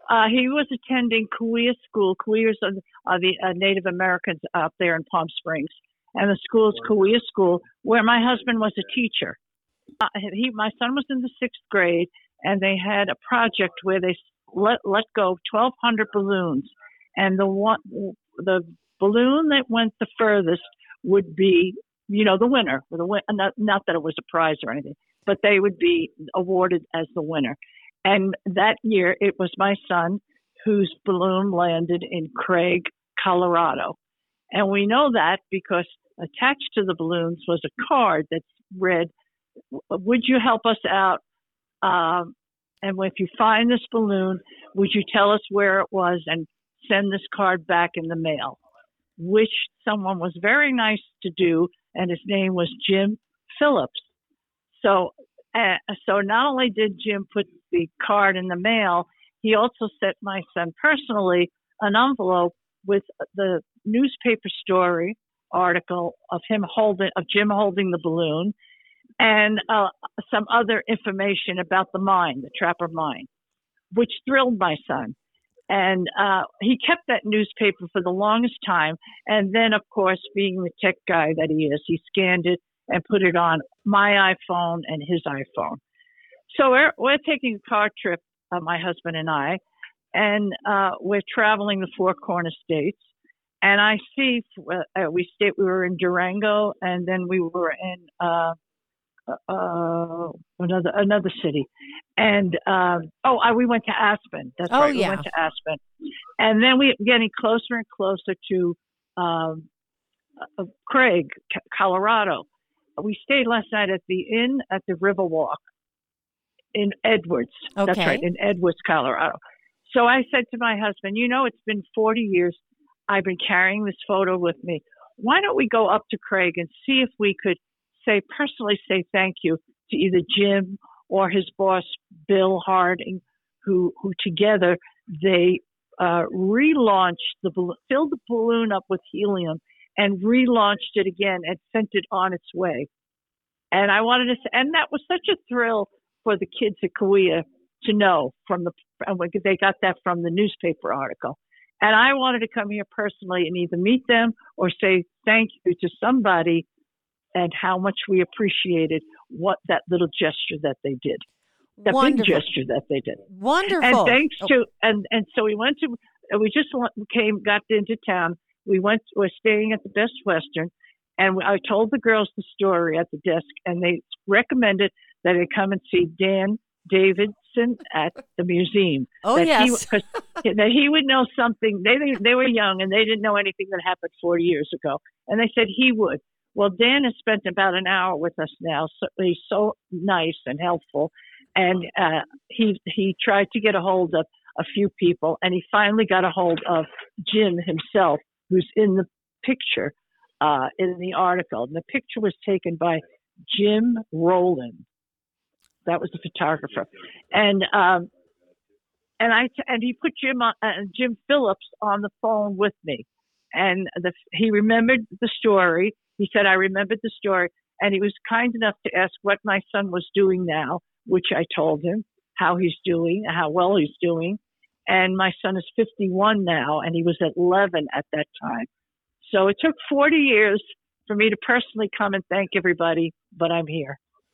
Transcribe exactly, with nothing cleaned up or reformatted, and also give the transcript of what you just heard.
Uh, he was attending Kauai School. Kauai is uh, uh, the uh, Native Americans up there in Palm Springs, and the school is Kauai School, where my husband was a teacher. Uh, he, my son was in the sixth grade, and they had a project where they let let go twelve hundred balloons, and the one the balloon that went the furthest would be, you know, the winner. The win- not, not that it was a prize or anything, but they would be awarded as the winner. And that year, it was my son whose balloon landed in Craig, Colorado. And we know that because attached to the balloons was a card that read, "Would you help us out? Um, and if you find this balloon, would you tell us where it was and send this card back in the mail?" Which someone was very nice to do, and his name was Jim Phillips. So, uh, so not only did Jim put the card in the mail, he also sent my son personally an envelope with the newspaper story article of him holding, of Jim holding the balloon, and uh, some other information about the mine, the Trapper Mine, which thrilled my son. And uh, he kept that newspaper for the longest time. And then, of course, being the tech guy that he is, he scanned it and put it on my iPhone and his iPhone. So we're, we're taking a car trip, uh, my husband and I, and uh, we're traveling the Four Corner States. And I see, uh, we stayed, we were in Durango, and then we were in uh, uh, another another city, and um, oh, I, we went to Aspen. That's oh, right, we yeah. went to Aspen, and then we getting closer and closer to um, uh, Craig, Colorado. We stayed last night at the inn at the Riverwalk in Edwards. Okay. That's right, in Edwards, Colorado. So I said to my husband, you know, it's been forty years. I've been carrying this photo with me. Why don't we go up to Craig and see if we could say personally say thank you to either Jim or his boss Bill Harding, who who together they uh, relaunched the balloon, filled the balloon up with helium, and relaunched it again and sent it on its way. And I wanted to say, and that was such a thrill for the kids at Kauai to know from the, and they got that from the newspaper article. And I wanted to come here personally and either meet them or say thank you to somebody and how much we appreciated what that little gesture that they did. The Wonderful. big gesture that they did. Wonderful. And thanks oh. to, and, and so we went to, we just came, got into town. We went, we're staying at the Best Western, and I told the girls the story at the desk, and they recommended that I come and see Dan Davidson at the museum. Oh, that yes. He, that he would know something. They they were young, and they didn't know anything that happened forty years ago. And they said he would. Well, Dan has spent about an hour with us now. So he's so nice and helpful. And uh, he he tried to get a hold of a few people, and he finally got a hold of Jim himself, who's in the picture uh, in the article. And the picture was taken by Jim Rowland. That was the photographer. And um, and I and he put Jim on, uh, Jim Phillips on the phone with me, and the, he remembered the story. He said, I remembered the story, and he was kind enough to ask what my son was doing now, which I told him, how he's doing, how well he's doing. And my son is fifty-one now, and he was at eleven at that time. So it took forty years for me to personally come and thank everybody, but I'm here.